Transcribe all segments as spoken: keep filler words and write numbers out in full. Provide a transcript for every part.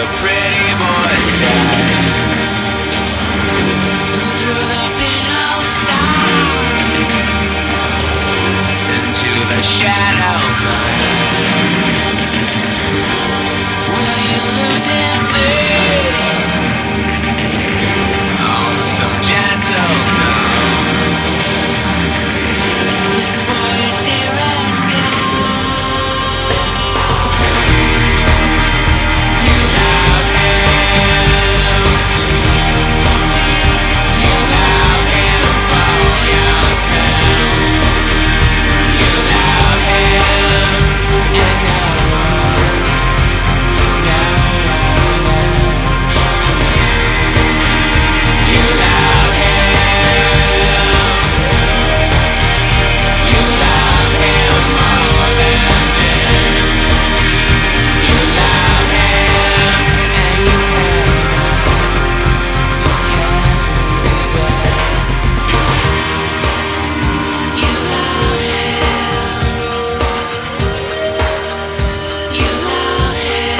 pretty boys die. And through the pinhole stars into the shadow night, will you lose him there on some gentle note? This boy is here and gone. You love him. You love him for yourself. You love him and no one, no one else. You love him. You love him more than this. You love him and you cannot, you can't resist. You love him. You love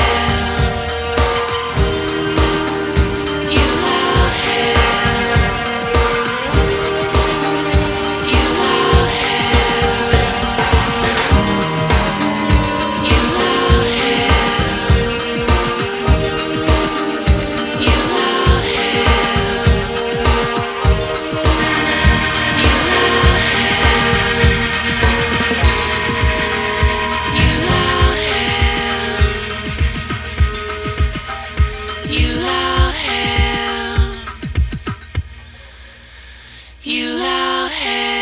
him. You love him. You love him. You love him. You love him. You love him. You love him.